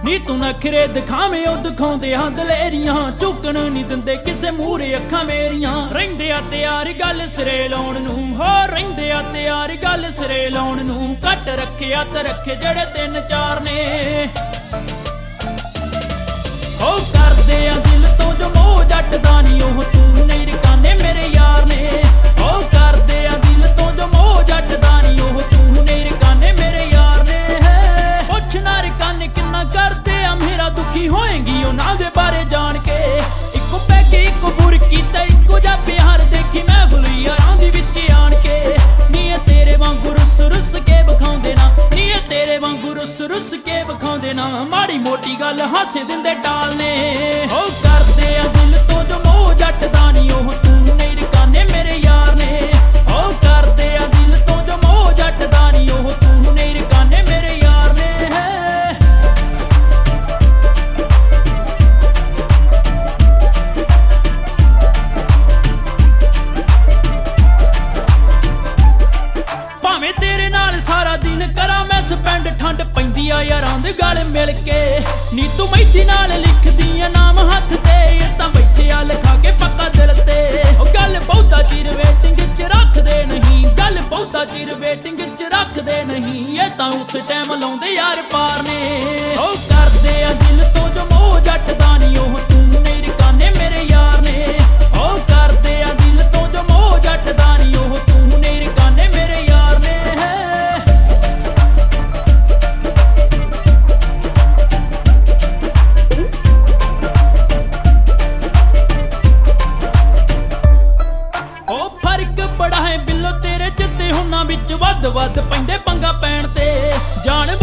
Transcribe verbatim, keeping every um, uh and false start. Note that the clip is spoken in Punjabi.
ਨੀ ਤੂੰ ਨਖਰੇ ਦਿਖਾਵੇਂ ਉਹ ਦਿਖਾਉਂਦੇ ਹਾਂ ਦਲੇਰੀਆਂ, ਝੁਕਣ ਨਹੀਂ ਦਿੰਦੇ ਕਿਸੇ ਮੂਹਰੇ ਅੱਖਾਂ ਮੇਰੀਆਂ। ਰਹਿੰਦੇ ਆ ਤਿਆਰ ਗੱਲ ਸਿਰੇ ਲਾਉਣ ਨੂੰ, ਹੋ ਰਹਿੰਦੇ ਆ ਤਿਆਰ ਗੱਲ ਸਿਰੇ ਲਾਉਣ ਨੂੰ। ਘੱਟ ਰੱਖਿਆ ਤੇ ਰੱਖੇ ਜਿਹੜੇ ਤਿੰਨ ਚਾਰ ਨੇ, ਹੋ ਕਰਦੇ ਆ ਦਿਲ ਤੋਂ ਜੋ ਮੋਹ ਜੱਟ ਦਾ ਨੀ ਉਹ ਤੂੰ ਨਹੀਂ ਰਕਾਨੇ ਮੇਰੇ ਯਾਰ ਨੇ। ਹੋ ਕਰਦੇ ਆ ਦਿਲ ਤੋਂ ਜੋ ਮੋਹ ਜੱਟ ਦਾ ਨੀ ਉਹ ਤੂੰ ਨਹੀਂ ਰਕਾਨੇ ਮੇਰੇ ਯਾਰ ਨੇ। ਪੁੱਛ ਨਾ ਰਕਾਨੇ ਕਿੰਨਾ ਕਰਦੇ ਆ ਮੇਰਾ ਦੁਖੀ ਹੋਏਗੀ ਉਹਨਾਂ ਦੇ ਬਾਰੇ ਜਾਣ ਕੇ। ਇੱਕੋ ਪੈਗੀ ਇੱਕੋ ਬੁਰਕੀ ਤੇ ਇੱਕੋ ਜਿਹਾ ਪਿਆਰ ਦੇਖੀ ਮੈਂ ਭੁਲੀ ਯਾਰਾਂ ਦੀ ਵਿੱਚ ਆਣ ਕੇ। ਨੀ ਇਹ ਤੇਰੇ ਵਾਂਗੂ ਰੁੱਸ ਰੁੱਸ ਕੇ ਵਿਖਾਉਂਦੇ ਨਾ, ਨੀ ਇਹ ਤੇਰੇ ਵਾਂਗੂ ਰੁੱਸ ਰੁੱਸ ਕੇ ਵਿਖਾਉਂਦੇ ਨਾ। ਮਾੜੀ ਮੋਟੀ ਗੱਲ ਹਾਸੇ ਦਿੰਦੇ ਟਾਲ ਨੇ, ਹੋ ਕਰਦੇ ਆ ਦਿਲ ਤੋਂ ਜੋ ਮੋਹ ਜੱਟ ਦਾ ਨੀ ਉਹ ਤੂੰ ਨਹੀਂ ਰਕਾਨੇ ਮੇਰੇ ਯਾਰ ਨੇ। ਹੋ ਕਰਦੇ ਆ ਦਿਲ ਤੋਂ ਜੋ ਮੋਹ ਜੱਟ ਦਾ ਨੀ ਉਹ ਤੂੰ ਨਹੀਂ ਰਕਾਨੇ ਮੇਰੇ ਯਾਰ ਨੇ। ਭਾਵੇਂ ਤੇਰੇ ਨਾਲ ਸਾਰਾ ਦਿਨ ਕਰਾਂ ਮੈਂ ਸਪੈਂਡ, ਠੰਡ ਪੈਂਦੀ ਆ ਯਾਰਾਂ ਦੇ ਗਲ ਮਿਲ ਕੇ। ਨੀ ਤੂੰ ਮੈਥੀ ਨਾਲ ਲਿਖਦੀ ਆ ਨਾਮ ਹੱਥ ਤੇ, ਇਹ ਤਾਂ ਬੈਠੇ ਆ ਲਿਖਾ ਕੇ ਪੱਕਾ ਦਿਲ ਤੇ। ਉਹ ਗੱਲ ਬਹੁਤਾ ਚਿਰ ਵੇਟਿੰਗ ਚ ਰੱਖਦੇ ਨਹੀਂ, ਗੱਲ ਬਹੁਤਾ ਚਿਰ ਵੇਟਿੰਗ ਚ ਰੱਖਦੇ ਨਹੀਂ। ਇਹ ਤਾਂ ਉਸ ਟਾਈਮ ਲਾਉਂਦੇ ਯਾਰ ਪਾਰ ਨੇ, ਉਹ ਕਰਦੇ ਆ ਦਿਲ ਤੋਂ ਜੋ ਮੋਹ ਜੱਟ ਦਾ ਨੀ ਉਹ ਤੂੰ ਨਹੀਂ ਰਕਾਨੇ ਮੇਰੇ ਯਾਰ ਨੇ। ਉਹ ਕਰਦੇ ਆ ਦਿਲ ਤੋਂ ਜੋ ਮੋਹ ਜੱਟ ਦਾ ਨੀ ਉਹ ਤੂੰ ਨਹੀਂ ਰਕਾਨੇ ਮੇਰੇ ਯਾਰ ਨੇ। ਉਹ ਫਰਕ ਬੜਾ ਹੈ ਬਿੱਲੋ ਤੇਰੇ ਜਿੱਤੇ ਹੁਨਾਂ ਵਿੱਚ, ਵੱਧ ਵੱਧ ਪੈਂਦੇ ਪੰਗਾ ਪੈਣ ਤੇ। ਜਾਣ